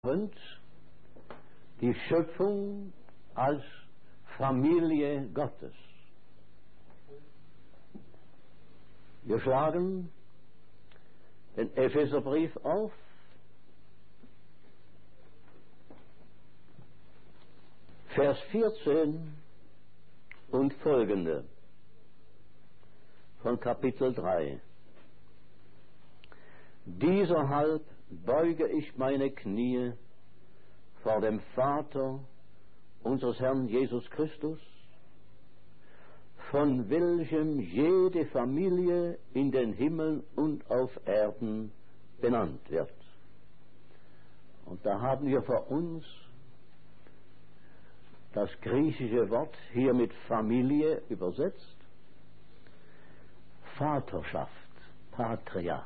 Und die Schöpfung als Familie Gottes. Wir schlagen den Epheserbrief auf, Vers 14 und folgende von Kapitel 3. Dieserhalb beuge ich meine Knie vor dem Vater unseres Herrn Jesus Christus, von welchem jede Familie in den Himmeln und auf Erden benannt wird. Und da haben wir vor uns das griechische Wort hier mit Familie übersetzt, Vaterschaft, Patria.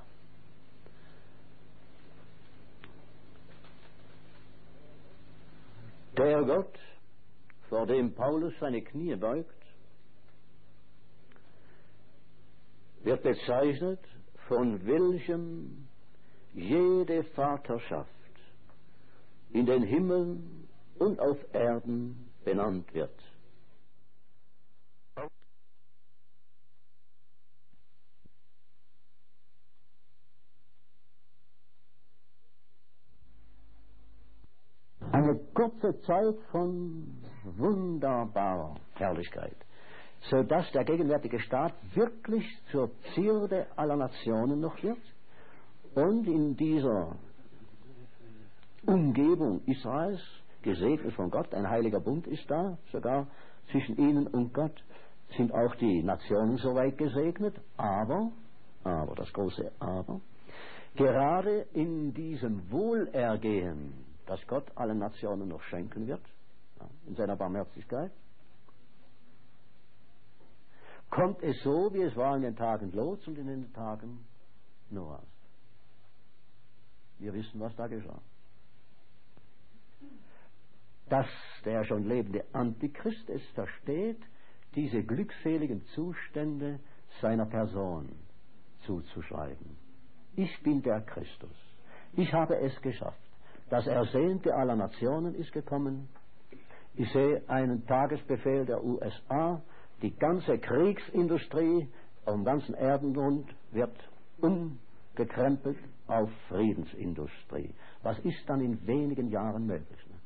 Der Gott, vor dem Paulus seine Knie beugt, wird bezeichnet, von welchem jede Vaterschaft in den Himmeln und auf Erden benannt wird. Eine kurze Zeit von wunderbarer Herrlichkeit, sodass der gegenwärtige Staat wirklich zur Zierde aller Nationen noch wird und in dieser Umgebung Israels, gesegnet von Gott, ein heiliger Bund ist da, sogar zwischen ihnen und Gott sind auch die Nationen soweit gesegnet, aber, das große Aber, gerade in diesem Wohlergehen, das Gott allen Nationen noch schenken wird, in seiner Barmherzigkeit, kommt es so, wie es war in den Tagen Lots und in den Tagen Noahs. Wir wissen, was da geschah. Dass der schon lebende Antichrist es versteht, diese glückseligen Zustände seiner Person zuzuschreiben. Ich bin der Christus. Ich habe es geschafft. Das Ersehnte aller Nationen ist gekommen. Ich sehe einen Tagesbefehl der USA. Die ganze Kriegsindustrie am ganzen Erdenrund wird umgekrempelt auf Friedensindustrie. Was ist dann in wenigen Jahren möglich? Ne?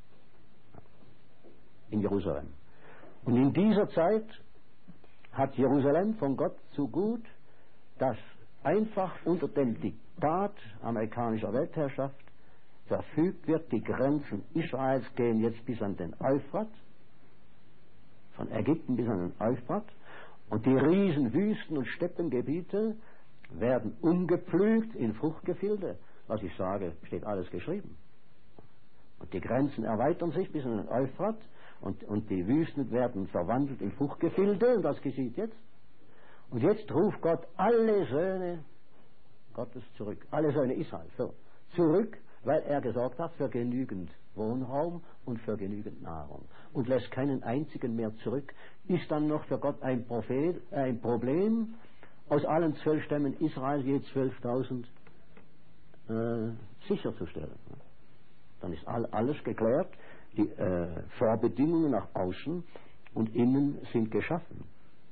In Jerusalem. Und in dieser Zeit hat Jerusalem von Gott zu gut, dass einfach unter dem Diktat amerikanischer Weltherrschaft verfügt wird, die Grenzen Israels gehen jetzt bis an den Euphrat, von Ägypten bis an den Euphrat, und die riesen Wüsten- und Steppengebiete werden umgepflügt in Fruchtgefilde. Was ich sage, steht alles geschrieben. Und die Grenzen erweitern sich bis an den Euphrat und die Wüsten werden verwandelt in Fruchtgefilde, und das geschieht jetzt. Und jetzt ruft Gott alle Söhne Gottes zurück, alle Söhne Israels zurück, weil er gesorgt hat für genügend Wohnraum und für genügend Nahrung und lässt keinen einzigen mehr zurück. Ist dann noch für Gott ein Problem, aus allen 12 Stämmen Israels je 12.000 sicherzustellen? Dann ist alles geklärt, die Vorbedingungen nach außen und innen sind geschaffen.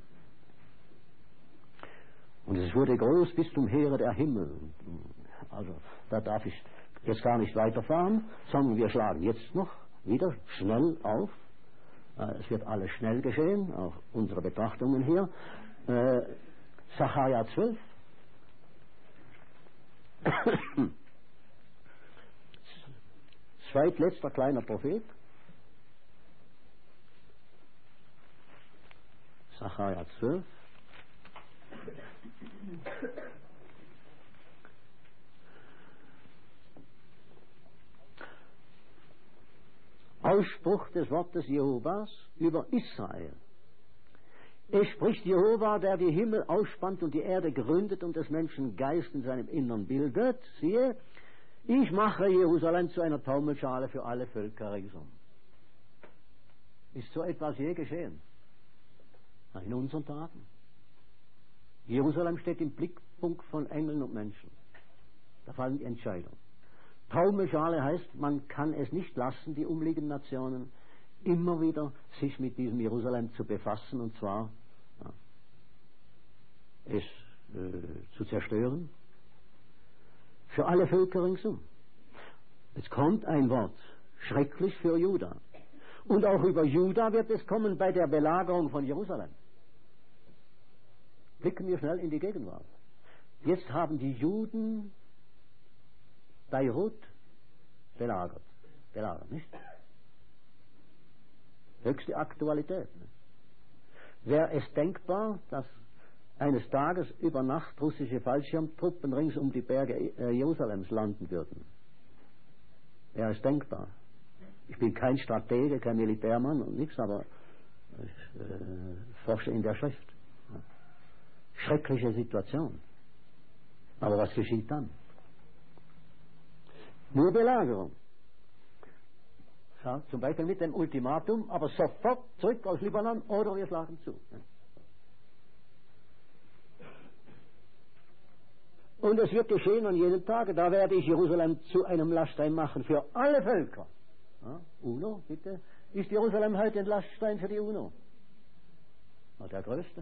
Und es wurde groß bis zum Heere der Himmel. Also da darf ich jetzt gar nicht weiterfahren, sondern wir schlagen jetzt noch wieder schnell auf. Es wird alles schnell geschehen, auch unsere Betrachtungen hier. Sacharja 12. Zweitletzter kleiner Prophet. Sacharja 12. Ausspruch des Wortes Jehovas über Israel. Es spricht Jehova, der die Himmel ausspannt und die Erde gründet und des Menschen Geist in seinem Innern bildet. Siehe, ich mache Jerusalem zu einer Taumelschale für alle Völker ringsum. Ist so etwas je geschehen? In unseren Tagen. Jerusalem steht im Blickpunkt von Engeln und Menschen. Da fallen die Entscheidungen. Taumelschale heißt, man kann es nicht lassen, die umliegenden Nationen immer wieder sich mit diesem Jerusalem zu befassen, und zwar es zu zerstören, für alle Völker ringsum. Es kommt ein Wort, schrecklich für Juda. Und auch über Juda wird es kommen bei der Belagerung von Jerusalem. Blicken wir schnell in die Gegenwart. Jetzt haben die Juden Beirut belagert, nicht? Höchste Aktualität. Nicht? Wäre es denkbar, dass eines Tages über Nacht russische Fallschirmtruppen rings um die Berge Jerusalems landen würden? Wäre es denkbar? Ich bin kein Stratege, kein Militärmann und nichts, aber ich forsche in der Schrift. Schreckliche Situation. Aber was geschieht dann? Nur Belagerung. Ja, zum Beispiel mit dem Ultimatum, aber sofort zurück aus Libanon oder wir schlagen zu. Und es wird geschehen an jedem Tage, da werde ich Jerusalem zu einem Laststein machen für alle Völker. Ja, UNO, bitte. Ist Jerusalem heute ein Laststein für die UNO? Na, der größte.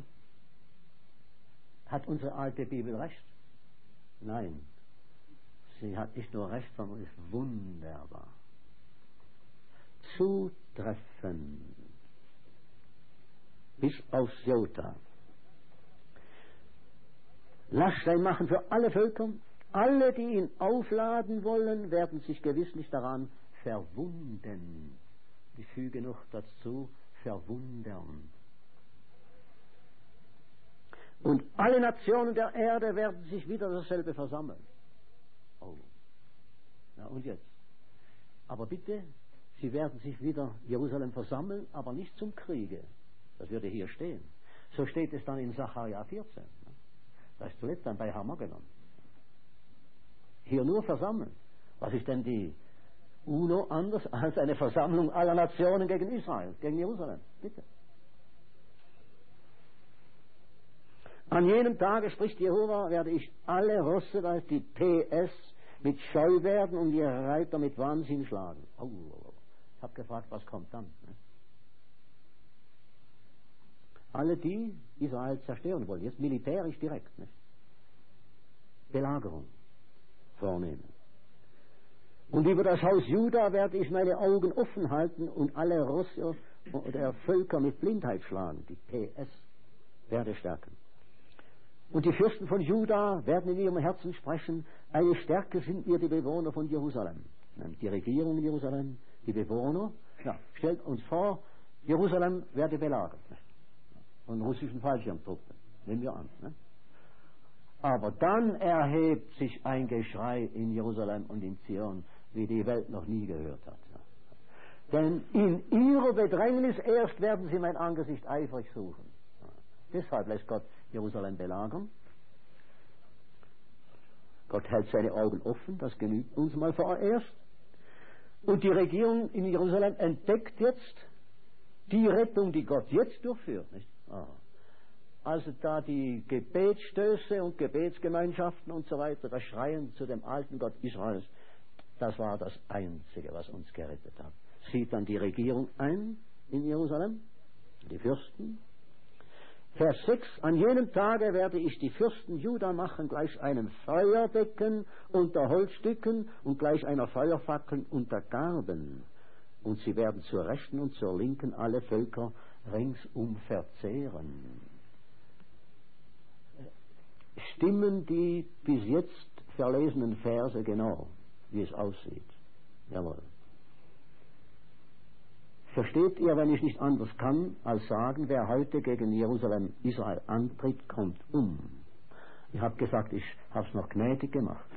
Hat unsere alte Bibel recht? Nein. Sie hat nicht nur recht, sondern ist wunderbar. Zutreffend. Bis aufs Jota. Laststein machen für alle Völker. Alle, die ihn aufladen wollen, werden sich gewisslich daran verwunden. Ich füge noch dazu, verwundern. Und alle Nationen der Erde werden sich wieder dasselbe versammeln. Oh. Na und jetzt? Aber bitte, sie werden sich wieder Jerusalem versammeln, aber nicht zum Kriege. Das würde hier stehen. So steht es dann in Sacharja 14. Das ist zuletzt dann bei Harmageddon. Hier nur versammeln. Was ist denn die UNO anders als eine Versammlung aller Nationen gegen Israel, gegen Jerusalem? Bitte. An jenem Tage, spricht Jehova, werde ich alle Rosse, da ist die PS, mit Scheu werden und ihre Reiter mit Wahnsinn schlagen. Oh. Ich habe gefragt, was kommt dann? Alle, die Israel zerstören wollen, jetzt militärisch direkt, nicht? Belagerung vornehmen. Und über das Haus Juda werde ich meine Augen offen halten und alle Rosse der Völker mit Blindheit schlagen. Die PS werde stärken. Und die Fürsten von Juda werden in ihrem Herzen sprechen, eine Stärke sind mir die Bewohner von Jerusalem. Die Regierung in Jerusalem, die Bewohner. Ja, stellt uns vor, Jerusalem werde belagert. Von russischen Fallschirmtruppen. Nehmen wir an. Ne? Aber dann erhebt sich ein Geschrei in Jerusalem und in Zion, wie die Welt noch nie gehört hat. Ja. Denn in ihrer Bedrängnis erst werden sie mein Angesicht eifrig suchen. Ja. Deshalb lässt Gott Jerusalem belagern. Gott hält seine Augen offen, das genügt uns mal vorerst. Und die Regierung in Jerusalem entdeckt jetzt die Rettung, die Gott jetzt durchführt. Nicht? Also da die Gebetsstöße und Gebetsgemeinschaften und so weiter, das Schreien zu dem alten Gott Israels, das war das Einzige, was uns gerettet hat. Sieht dann die Regierung ein in Jerusalem, die Fürsten. Vers 6, an jenem Tage werde ich die Fürsten Juda machen, gleich einem Feuerbecken unter Holzstücken und gleich einer Feuerfackel unter Garben. Und sie werden zur Rechten und zur Linken alle Völker ringsum verzehren. Stimmen die bis jetzt verlesenen Verse genau, wie es aussieht? Jawohl. Versteht ihr, wenn ich nicht anders kann, als sagen, wer heute gegen Jerusalem Israel antritt, kommt um. Ich habe gesagt, ich habe es noch gnädig gemacht.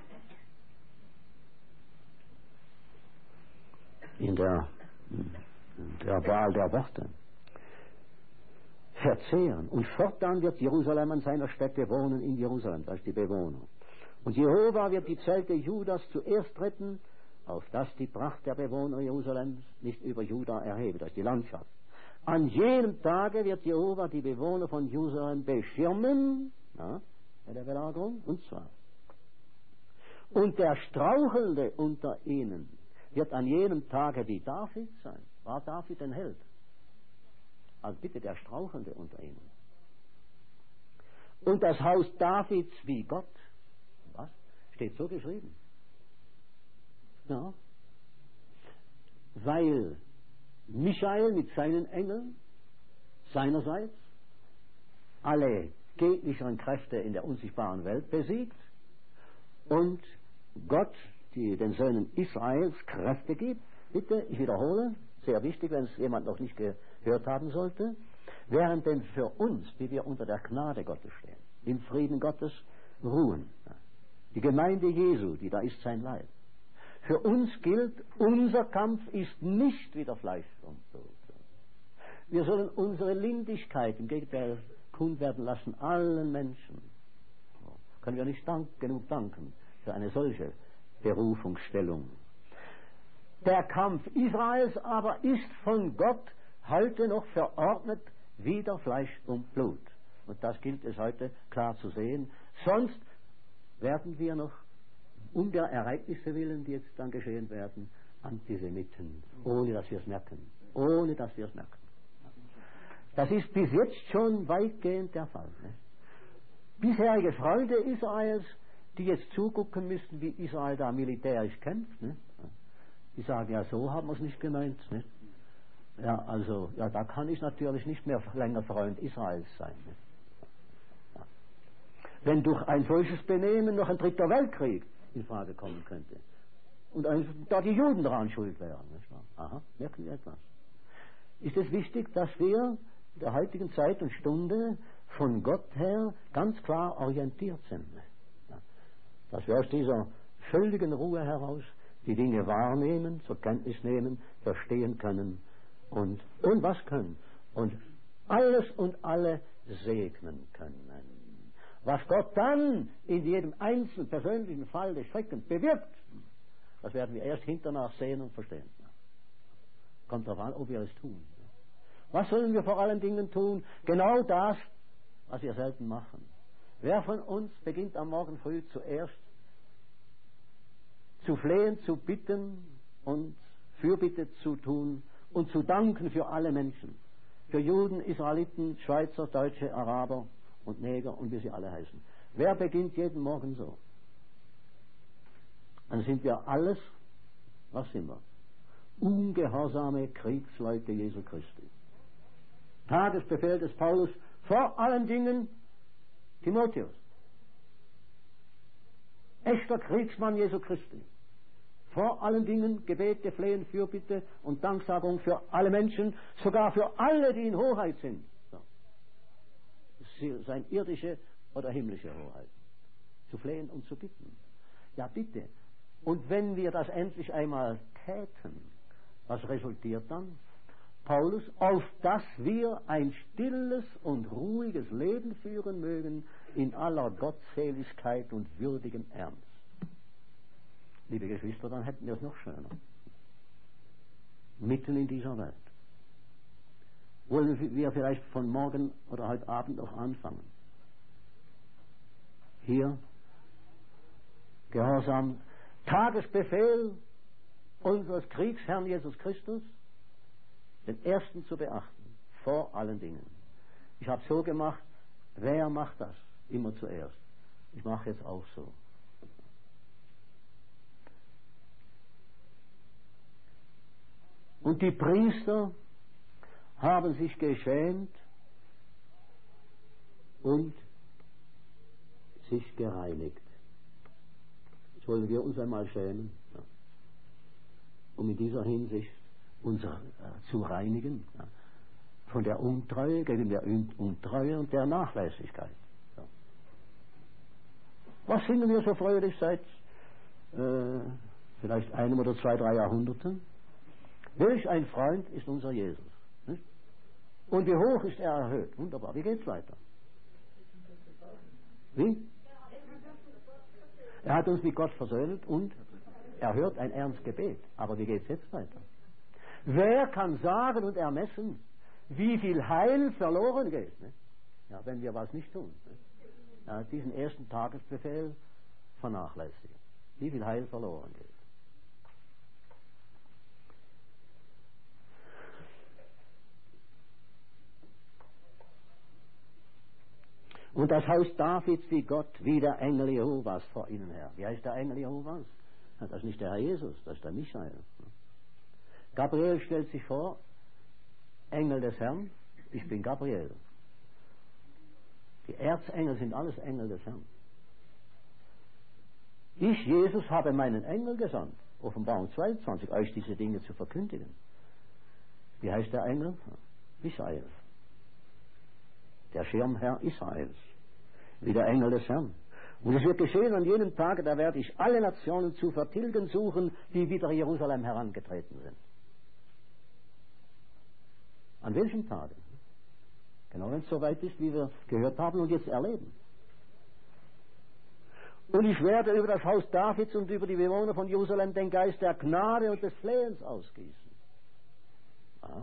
In der Wahl der Worte. Verzehren. Und fortan wird Jerusalem an seiner Stätte wohnen in Jerusalem, das ist die Bewohner. Und Jehova wird die Zelte Judas zuerst retten, auf dass die Pracht der Bewohner Jerusalems nicht über Juda erhebe, das ist die Landschaft. An jenem Tage wird Jehova die Bewohner von Jerusalem beschirmen, bei der Belagerung, und zwar. Und der Strauchelnde unter ihnen wird an jenem Tage wie David sein. War David ein Held? Also bitte der Strauchelnde unter ihnen. Und das Haus Davids wie Gott. Was? Steht so geschrieben. Ja. Weil Michael mit seinen Engeln seinerseits alle gegnerischeren Kräfte in der unsichtbaren Welt besiegt und Gott den Söhnen Israels Kräfte gibt. Bitte, ich wiederhole, sehr wichtig, wenn es jemand noch nicht gehört haben sollte, während denn für uns, die wir unter der Gnade Gottes stehen, im Frieden Gottes ruhen, die Gemeinde Jesu, die da ist sein Leib, für uns gilt, unser Kampf ist nicht wieder Fleisch und Blut. Wir sollen unsere Lindigkeit im Gegenteil kund werden lassen, allen Menschen. Können wir nicht genug danken für eine solche Berufungsstellung. Der Kampf Israels aber ist von Gott heute noch verordnet, wieder Fleisch und Blut. Und das gilt es heute klar zu sehen. Sonst werden wir noch um der Ereignisse willen, die jetzt dann geschehen werden, Antisemiten, ohne dass wir es merken. Ohne dass wir es merken. Das ist bis jetzt schon weitgehend der Fall. Ne? Bisherige Freunde Israels, die jetzt zugucken müssen, wie Israel da militärisch kämpft, ne? Die sagen, ja, so haben wir es nicht gemeint. Ne? Ja, also, ja, da kann ich natürlich nicht mehr länger Freund Israels sein. Ne? Ja. Wenn durch ein solches Benehmen noch ein dritter Weltkrieg in Frage kommen könnte und da die Juden daran schuld wären. Nicht wahr? Aha, merken wir etwas. Ist es wichtig, dass wir in der heutigen Zeit und Stunde von Gott her ganz klar orientiert sind. Ja. Dass wir aus dieser völligen Ruhe heraus die Dinge wahrnehmen, zur Kenntnis nehmen, verstehen können und was können. Und alles und alle segnen können. Was Gott dann in jedem einzelnen persönlichen Fall des Schreckens bewirkt, das werden wir erst hinternach sehen und verstehen. Kommt darauf an, ob wir es tun. Was sollen wir vor allen Dingen tun? Genau das, was wir selten machen. Wer von uns beginnt am Morgen früh zuerst zu flehen, zu bitten und Fürbitte zu tun und zu danken für alle Menschen, für Juden, Israeliten, Schweizer, Deutsche, Araber und Neger und wie sie alle heißen. Wer beginnt jeden Morgen so? Dann sind wir alles, was sind wir? Ungehorsame Kriegsleute Jesu Christi. Tagesbefehl des Paulus, vor allen Dingen Timotheus. Echter Kriegsmann Jesu Christi. Vor allen Dingen Gebete, Flehen, Fürbitte und Danksagung für alle Menschen, sogar für alle, die in Hoheit sind. So. Sein irdische oder himmlische Hoheit. Zu flehen und zu bitten. Ja, bitte. Und wenn wir das endlich einmal täten, was resultiert dann? Paulus, auf dass wir ein stilles und ruhiges Leben führen mögen, in aller Gottseligkeit und würdigem Ernst. Liebe Geschwister, dann hätten wir es noch schöner. Mitten in dieser Welt. Wollen wir vielleicht von morgen oder heute Abend noch anfangen? Hier, Gehorsam, Tagesbefehl unseres Kriegsherrn Jesus Christus, den ersten zu beachten, vor allen Dingen. Ich habe so gemacht, wer macht das? Immer zuerst. Ich mache jetzt auch so. Und die Priester haben sich geschämt und sich gereinigt. Jetzt wollen wir uns einmal schämen, ja, um in dieser Hinsicht uns zu reinigen, ja, von der Untreue, gegen der Untreue und der Nachlässigkeit. Ja. Was finden wir so fröhlich seit vielleicht einem oder 2, 3 Jahrhunderten? Welch ein Freund ist unser Jesus. Nicht? Und wie hoch ist er erhöht? Wunderbar. Wie geht's weiter? Wie? Er hat uns mit Gott versöhnt und er hört ein ernst Gebet. Aber wie geht's jetzt weiter? Wer kann sagen und ermessen, wie viel Heil verloren geht, ne? Ja, wenn wir was nicht tun. Ne? Ja, diesen ersten Tagesbefehl vernachlässigen. wie viel Heil verloren geht. Und das Haus Davids, wie Gott, wie der Engel Jehovas vor ihnen her. Wie heißt der Engel Jehovas? Das ist nicht der Herr Jesus, das ist der Michael. Gabriel stellt sich vor, Engel des Herrn, ich bin Gabriel. Die Erzengel sind alles Engel des Herrn. Ich, Jesus, habe meinen Engel gesandt, Offenbarung 22, euch diese Dinge zu verkündigen. Wie heißt der Engel? Michael. Der Schirmherr Israels, wie der Engel des Herrn. Und es wird geschehen an jenem Tage, da werde ich alle Nationen zu vertilgen suchen, die wider Jerusalem herangetreten sind. An welchem Tage? Genau wenn es soweit ist, wie wir gehört haben und jetzt erleben. Und ich werde über das Haus Davids und über die Bewohner von Jerusalem den Geist der Gnade und des Flehens ausgießen. Ja.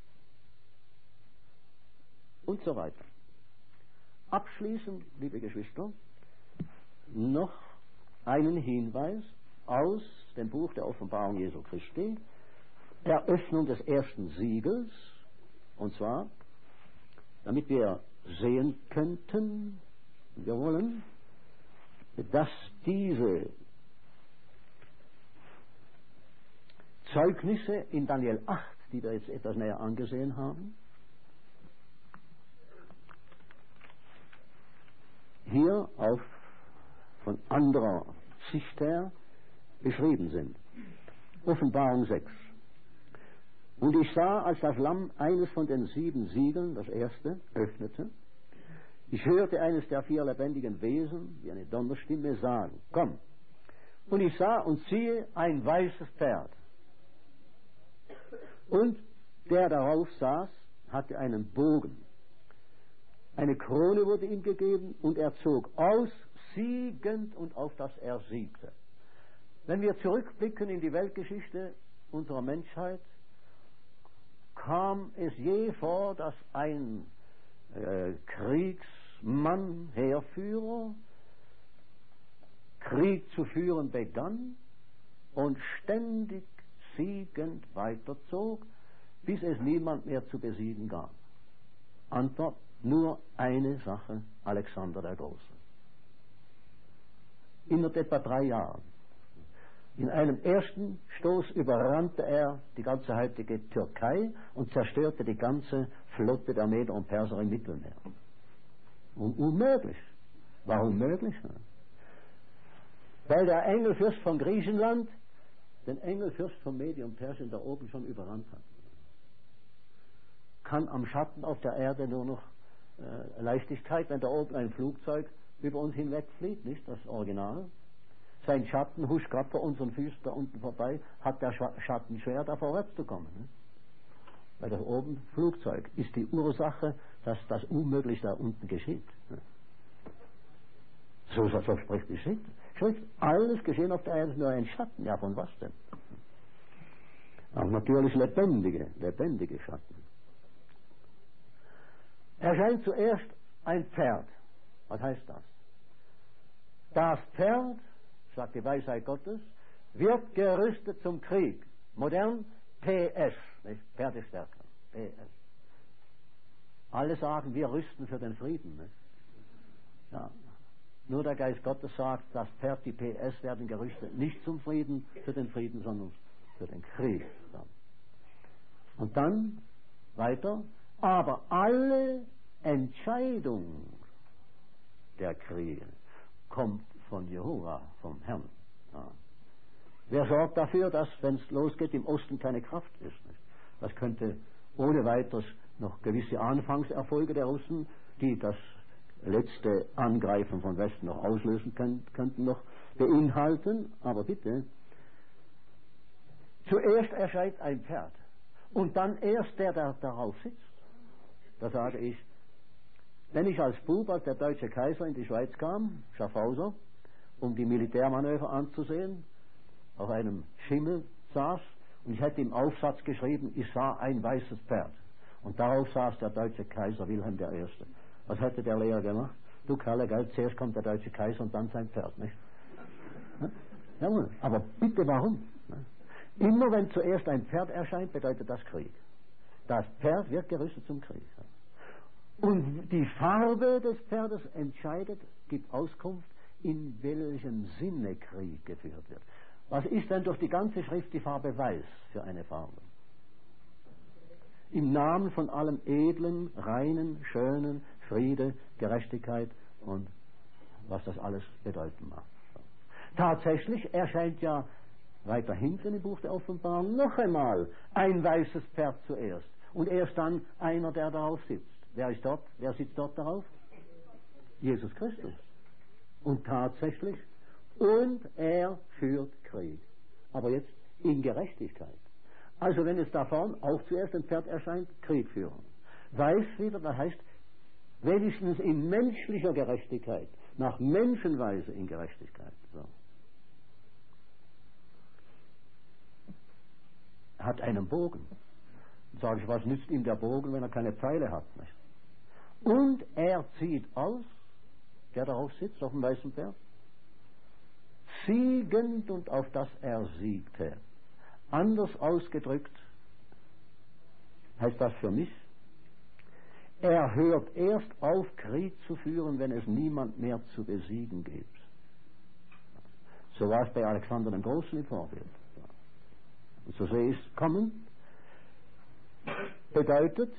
Und so weiter. Abschließend, liebe Geschwister, noch einen Hinweis aus dem Buch der Offenbarung Jesu Christi, Eröffnung des ersten Siegels, und zwar, damit wir sehen könnten, wir wollen, dass diese Zeugnisse in Daniel 8, die wir jetzt etwas näher angesehen haben, hier auf von anderer Sicht her beschrieben sind. Offenbarung 6. Und ich sah, als das Lamm eines von den 7 Siegeln, das erste, öffnete, ich hörte eines der 4 lebendigen Wesen, wie eine Donnerstimme, sagen, komm. Und ich sah und siehe ein weißes Pferd. Und der darauf saß, hatte einen Bogen. Eine Krone wurde ihm gegeben und er zog aus, siegend und auf das er siegte. Wenn wir zurückblicken in die Weltgeschichte unserer Menschheit, kam es je vor, dass ein Kriegsmann, Heerführer, Krieg zu führen begann und ständig siegend weiterzog, bis es niemand mehr zu besiegen gab? Antwort: nur eine Sache, Alexander der Große. Innerhalb etwa 3 Jahren. In einem ersten Stoß überrannte er die ganze heutige Türkei und zerstörte die ganze Flotte der Meder und Perser im Mittelmeer. Unmöglich. Warum möglich? Weil der Engelfürst von Griechenland den Engelfürst von Medien und Persien da oben schon überrannt hat. Kann am Schatten auf der Erde nur noch Leichtigkeit, wenn da oben ein Flugzeug über uns hinwegfliegt, nicht das Original. Sein Schatten huscht gerade vor unseren Füßen da unten vorbei, hat der Schatten schwer, da vorwärts zu kommen. Ne? Weil da oben Flugzeug ist die Ursache, dass das unmöglich da unten geschieht. Ne? So spricht die Schrift. Alles geschehen auf der Erde ist nur ein Schatten. Ja, von was denn? Auch natürlich lebendige Schatten. Erscheint zuerst ein Pferd. Was heißt das? Das Pferd, sagt die Weisheit Gottes, wird gerüstet zum Krieg. Modern PS, nicht? Pferdestärke. PS. Alle sagen, wir rüsten für den Frieden. Nicht? Ja. Nur der Geist Gottes sagt, das Pferd, die PS werden gerüstet, nicht zum Frieden, für den Frieden, sondern für den Krieg. Und dann weiter, aber alle Entscheidung der Kriege kommt von Jehova, vom Herrn. Ja. Wer sorgt dafür, dass, wenn es losgeht, im Osten keine Kraft ist? Nicht? Das könnte ohne weiteres noch gewisse Anfangserfolge der Russen, die das letzte Angreifen von Westen noch auslösen könnten, noch beinhalten. Aber bitte, zuerst erscheint ein Pferd und dann erst der darauf sitzt. Da sage ich, wenn ich als Bub, als der deutsche Kaiser in die Schweiz kam, Schaffhauser, um die Militärmanöver anzusehen, auf einem Schimmel saß und ich hätte im Aufsatz geschrieben, ich sah ein weißes Pferd. Und darauf saß der deutsche Kaiser Wilhelm I. Was hätte der Lehrer gemacht? Du Kerle, gell, zuerst kommt der deutsche Kaiser und dann sein Pferd, nicht? Jawohl, aber bitte warum? Immer wenn zuerst ein Pferd erscheint, bedeutet das Krieg. Das Pferd wird gerüstet zum Krieg. Und die Farbe des Pferdes entscheidet, gibt Auskunft, in welchem Sinne Krieg geführt wird. Was ist denn durch die ganze Schrift die Farbe Weiß für eine Farbe? Im Namen von allem Edlen, Reinen, Schönen, Friede, Gerechtigkeit und was das alles bedeuten mag. Tatsächlich erscheint ja weiter hinten im Buch der Offenbarung noch einmal ein weißes Pferd zuerst und erst dann einer, der darauf sitzt. Wer ist dort? Wer sitzt dort darauf? Jesus Christus. Und tatsächlich, und er führt Krieg. Aber jetzt in Gerechtigkeit. Also wenn es da vorne auch zuerst ein Pferd erscheint, Krieg führen. Weiß wieder, das heißt, wenigstens in menschlicher Gerechtigkeit, nach Menschenweise in Gerechtigkeit. So. Er hat einen Bogen. Sage ich, was nützt ihm der Bogen, wenn er keine Pfeile hat? Nicht? Und er zieht aus, der darauf sitzt, auf dem weißen Pferd, siegend und auf das er siegte. Anders ausgedrückt heißt das für mich, er hört erst auf, Krieg zu führen, wenn es niemand mehr zu besiegen gibt. So war es bei Alexander dem Großen im Vorbild. Und so sehe ich es kommen. Bedeutet,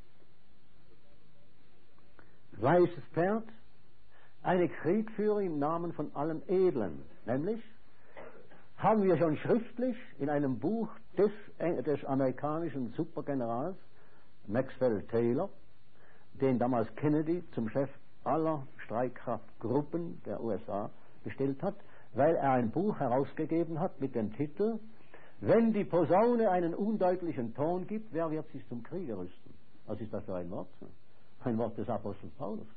weißes Pferd, eine Kriegführung im Namen von allem Edlen. Nämlich, haben wir schon schriftlich in einem Buch des amerikanischen Supergenerals Maxwell Taylor, den damals Kennedy zum Chef aller Streitkraftgruppen der USA bestellt hat, weil er ein Buch herausgegeben hat mit dem Titel Wenn die Posaune einen undeutlichen Ton gibt, wer wird sich zum Kriege rüsten? Was ist das für ein Wort? Ein Wort des Apostels Paulus.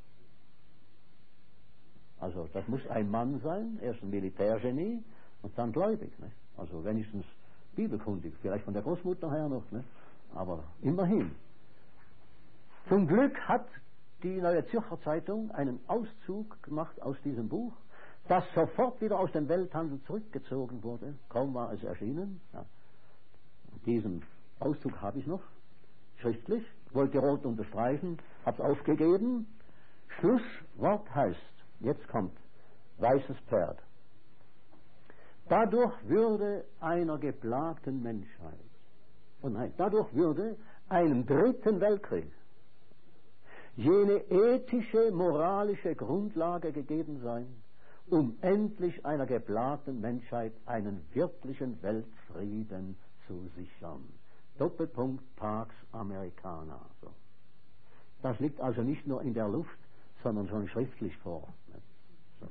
Also das muss ein Mann sein, erst ein Militärgenie und dann gläubig. Nicht? Also wenigstens bibelkundig, vielleicht von der Großmutter her noch, nicht? Aber immerhin. Zum Glück hat die Neue Zürcher Zeitung einen Auszug gemacht aus diesem Buch, das sofort wieder aus dem Welthandel zurückgezogen wurde. Kaum war es erschienen. Ja. Diesen Auszug habe ich noch, schriftlich, wollte rot unterstreichen, habe es aufgegeben. Schlusswort heißt, jetzt kommt, weißes Pferd. Dadurch würde einer geplagten Menschheit, oh nein, dadurch würde einem dritten Weltkrieg jene ethische, moralische Grundlage gegeben sein, um endlich einer geplagten Menschheit einen wirklichen Weltfrieden zu sichern. Doppelpunkt Pax Americana. So. Das liegt also nicht nur in der Luft, sondern schon schriftlich vor. So.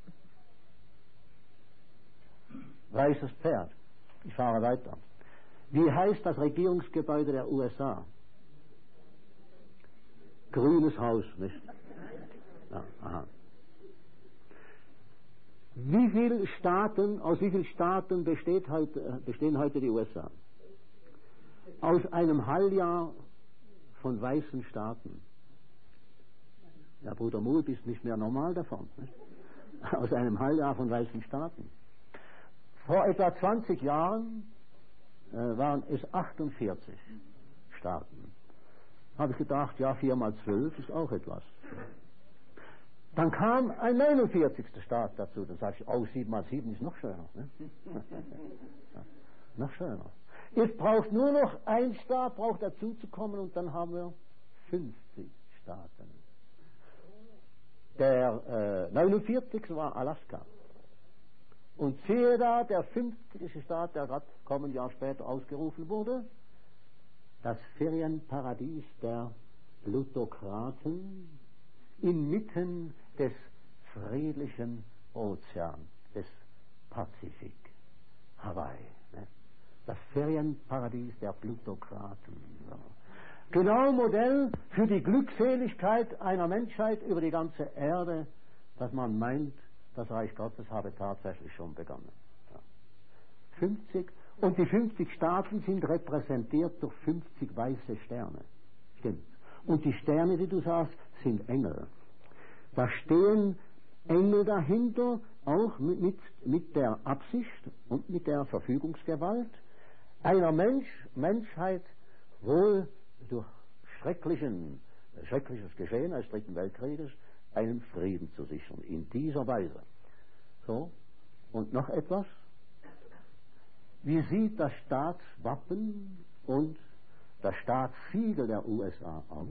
Weißes Pferd. Ich fahre weiter. Wie heißt das Regierungsgebäude der USA? Grünes Haus, nicht? Ja, aha. Aus wie vielen Staaten bestehen heute die USA? Aus einem Halbjahr von weißen Staaten. Ja, Bruder Muhl, bist nicht mehr normal davon. Nicht? Aus einem Halbjahr von weißen Staaten. Vor etwa 20 Jahren waren es 48 Staaten. Habe ich gedacht, ja, 4 mal 12 ist auch etwas. Dann kam ein 49. Staat dazu. Dann sage ich, oh, 7 mal 7 ist noch schöner. Ne? Ja, noch schöner. Es braucht nur noch ein Staat, braucht dazu zu kommen und dann haben wir 50 Staaten. Der 49. war Alaska. Und siehe da, der 50. Staat, der gerade kommend Jahr später ausgerufen wurde, das Ferienparadies der Plutokraten inmitten des friedlichen Ozeans, des Pazifik, Hawaii. Ne? Das Ferienparadies der Plutokraten. So. Genau Modell für die Glückseligkeit einer Menschheit über die ganze Erde, dass man meint, das Reich Gottes habe tatsächlich schon begonnen. Ja. 50, und die 50 Staaten sind repräsentiert durch 50 weiße Sterne. Stimmt. Und die Sterne, die du sahst, sind Engel. Da stehen Engel dahinter, auch mit der Absicht und mit der Verfügungsgewalt einer Menschheit wohl durch schreckliches Geschehen des Dritten Weltkrieges einen Frieden zu sichern. In dieser Weise. So, und noch etwas. Wie sieht das Staatswappen und das Staatssiegel der USA aus?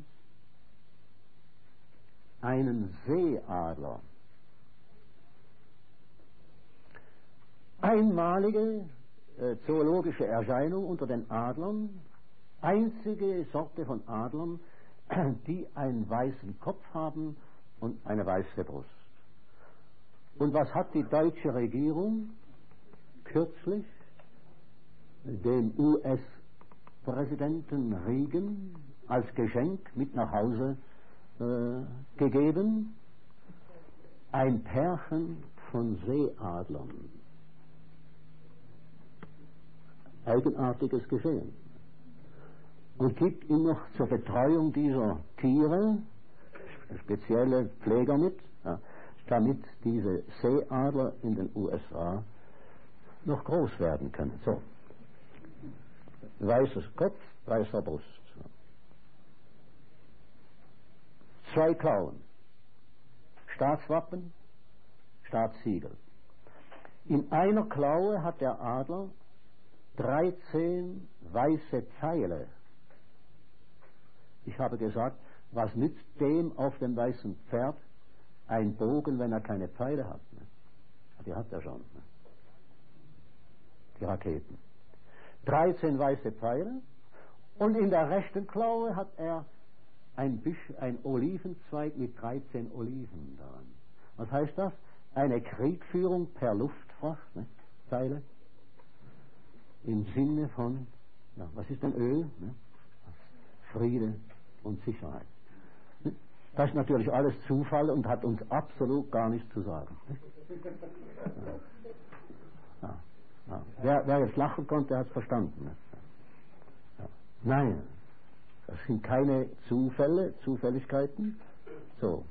Einen Seeadler. Einmalige zoologische Erscheinung unter den Adlern, einzige Sorte von Adlern, die einen weißen Kopf haben und eine weiße Brust. Und was hat die deutsche Regierung kürzlich dem US-Präsidenten Reagan als Geschenk mit nach Hause gegeben? Ein Pärchen von Seeadlern. Eigenartiges Geschehen. Und gibt ihm noch zur Betreuung dieser Tiere spezielle Pfleger mit, damit diese Seeadler in den USA noch groß werden können. So. Weißes Kopf, weißer Brust. 2 Klauen. Staatswappen, Staatssiegel. In einer Klaue hat der Adler 13 weiße Pfeile. Ich habe gesagt, was nützt dem auf dem weißen Pferd ein Bogen, wenn er keine Pfeile hat? Ne? Die hat er schon. Ne? Die Raketen. 13 weiße Pfeile und in der rechten Klaue hat er ein Olivenzweig mit 13 Oliven daran. Was heißt das? Eine Kriegführung per Luftfracht, ne? Pfeile. Im Sinne von, ja, was ist denn Öl? Ne? Friede und Sicherheit. Das ist natürlich alles Zufall und hat uns absolut gar nichts zu sagen. Ja. Ja. Wer jetzt lachen konnte, hat es verstanden. Ja. Nein, das sind keine Zufälligkeiten. So.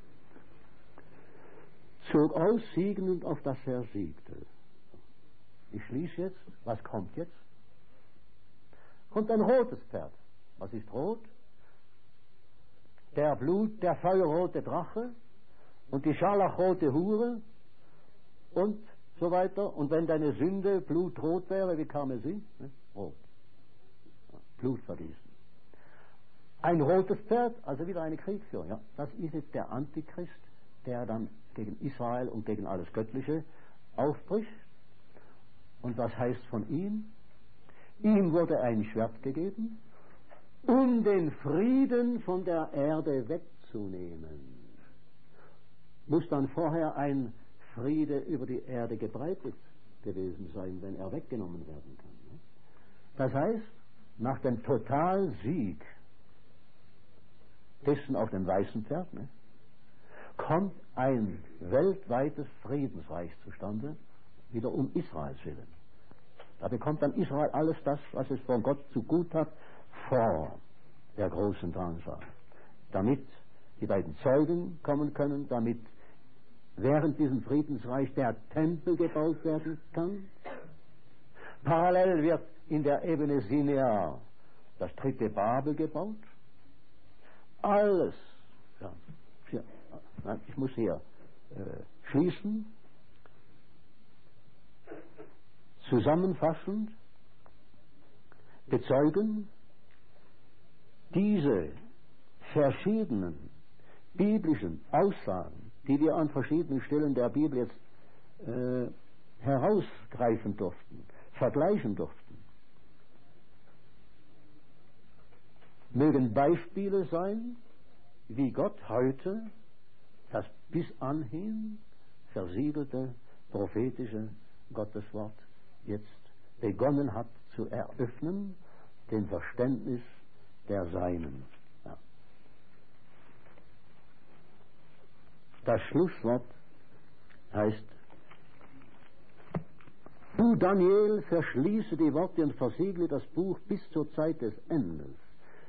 Zog aus, siegend auf das er siegte. Ich schließe jetzt. Was kommt jetzt? Kommt ein rotes Pferd. Was ist rot? Der feuerrote Drache und die scharlachrote Hure und so weiter. Und wenn deine Sünde blutrot wäre, wie Karmesin? Ne? Rot. Ja, Blutvergießen. Ein rotes Pferd, also wieder eine Kriegsführung. Ja, das ist jetzt der Antichrist, der dann gegen Israel und gegen alles Göttliche aufbricht. Und was heißt von ihm? Ihm wurde ein Schwert gegeben, um den Frieden von der Erde wegzunehmen. Muss dann vorher ein Friede über die Erde gebreitet gewesen sein, wenn er weggenommen werden kann. Das heißt, nach dem Totalsieg dessen auf dem weißen Pferd, kommt ein weltweites Friedensreich zustande, wieder um Israels willen. Da bekommt dann Israel alles das, was es von Gott zu gut hat, vor der großen Drangsal. Damit die beiden Zeugen kommen können, damit während diesem Friedensreich der Tempel gebaut werden kann. Parallel wird in der Ebene Sinai das dritte Babel gebaut. Alles, ja, ich muss hier schließen, zusammenfassend bezeugen, diese verschiedenen biblischen Aussagen, die wir an verschiedenen Stellen der Bibel jetzt herausgreifen durften, vergleichen durften, mögen Beispiele sein, wie Gott heute das bis anhin versiegelte prophetische Gotteswort jetzt begonnen hat zu eröffnen, dem Verständnis der Seinen. Ja. Das Schlusswort heißt: Du, Daniel, verschließe die Worte und versiegle das Buch bis zur Zeit des Endes.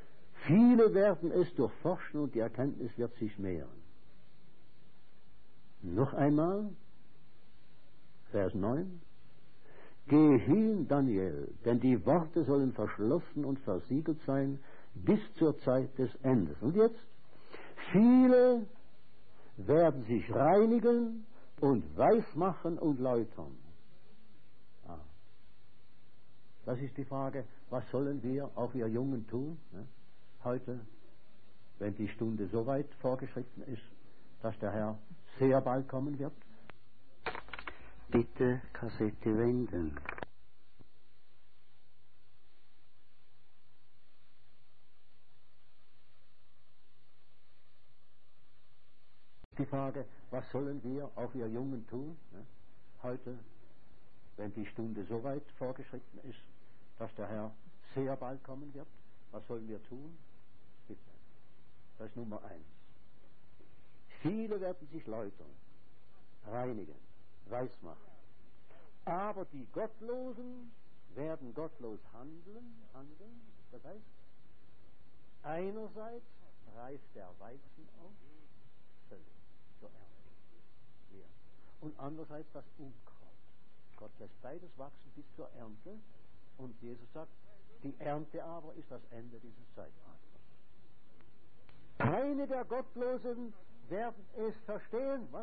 Viele werden es durchforschen und die Erkenntnis wird sich mehren. Noch einmal, Vers 9. Geh hin, Daniel, denn die Worte sollen verschlossen und versiegelt sein bis zur Zeit des Endes. Und jetzt, viele werden sich reinigen und weismachen und läutern. Das ist die Frage, was sollen wir, auch wir Jungen, tun, ne? Heute, wenn die Stunde so weit vorgeschritten ist, dass der Herr sehr bald kommen wird? Bitte Kassette wenden. Die Frage, was sollen wir, auch wir Jungen, tun, ne? Heute, wenn die Stunde so weit vorgeschritten ist, dass der Herr sehr bald kommen wird? Was sollen wir tun? Bitte. Das ist Nummer 1. Viele werden sich läutern, reinigen, weismachen. Aber die Gottlosen werden gottlos handeln. Das heißt, einerseits reift der Weizen auf, völlig zur Ernte. Ja. Und andererseits das Unkraut. Gott lässt beides wachsen bis zur Ernte. Und Jesus sagt, die Ernte aber ist das Ende dieses Zeitalters. Keine der Gottlosen werden es verstehen. Was?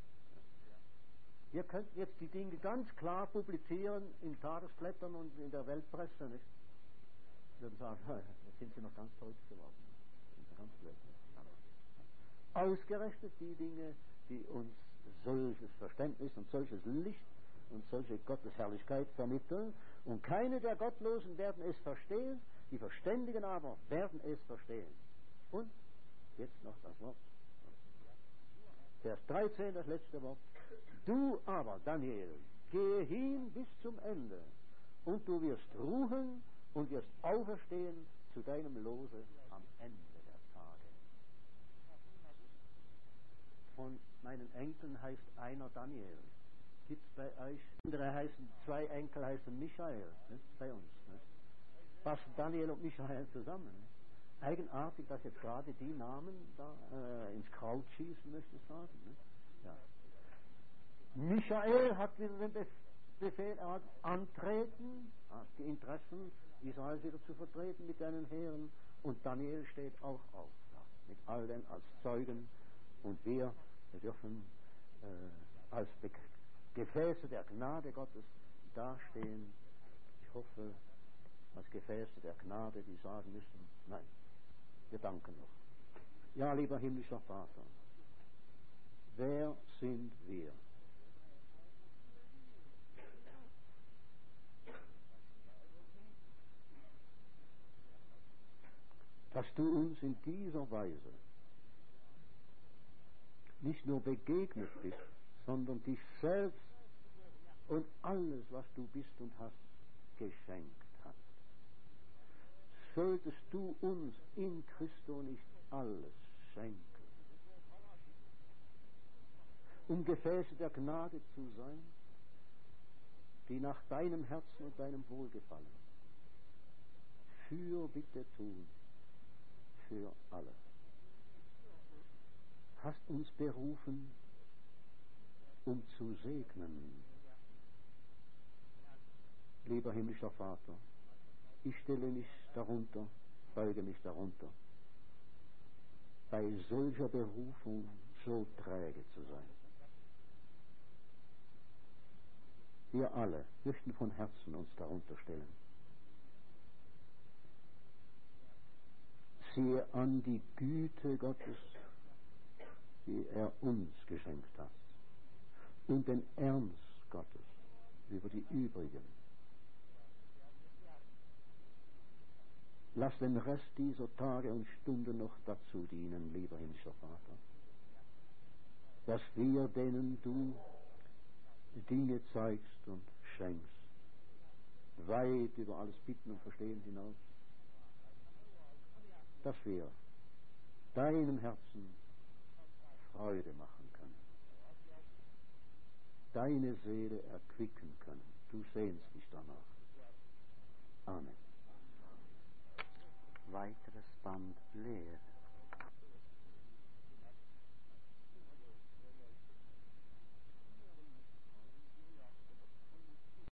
Wir könnten jetzt die Dinge ganz klar publizieren in Tagesblättern und in der Weltpresse, nicht? Wir würden sagen, jetzt sind sie noch ganz verrückt geworden. Sind sie ganz blöd. Ausgerechnet die Dinge, die uns solches Verständnis und solches Licht und solche Gottesherrlichkeit vermitteln. Und keine der Gottlosen werden es verstehen, die Verständigen aber werden es verstehen. Und jetzt noch das Wort. Vers 13, das letzte Wort. Du aber, Daniel, gehe hin bis zum Ende, und du wirst ruhen und wirst auferstehen zu deinem Lose am Ende der Tage. Von meinen Enkeln heißt einer Daniel. Gibt es bei euch? Zwei Enkel heißen Michael, nicht? Bei uns. Nicht? Passen Daniel und Michael zusammen. Nicht? Eigenartig, dass jetzt gerade die Namen da ins Kraut schießen, möchte ich sagen. Nicht? Ja. Michael hat wieder den Befehl, er hat antreten, die Interessen Israels wieder zu vertreten mit seinen Heeren, und Daniel steht auch auf, mit allen als Zeugen, und wir dürfen als Gefäße der Gnade Gottes dastehen. Ich hoffe, als Gefäße der Gnade, die sagen müssen, nein, wir danken noch. Ja, lieber himmlischer Vater, wer sind wir? Dass du uns in dieser Weise nicht nur begegnet bist, sondern dich selbst und alles, was du bist und hast, geschenkt hast. Solltest du uns in Christo nicht alles schenken, um Gefäße der Gnade zu sein, die nach deinem Herzen und deinem Wohlgefallen Fürbitte tun für alle. Hast uns berufen, um zu segnen. Lieber himmlischer Vater, ich stelle mich darunter, beuge mich darunter, bei solcher Berufung so träge zu sein. Wir alle möchten von Herzen uns darunter stellen. Siehe an die Güte Gottes, die er uns geschenkt hat, und den Ernst Gottes über die übrigen. Lass den Rest dieser Tage und Stunden noch dazu dienen, lieber himmlischer Vater, dass wir, denen du Dinge zeigst und schenkst, weit über alles Bitten und Verstehen hinaus, dass wir deinem Herzen Freude machen können, deine Seele erquicken können. Du sehnst dich danach. Amen. Weiteres Band leer.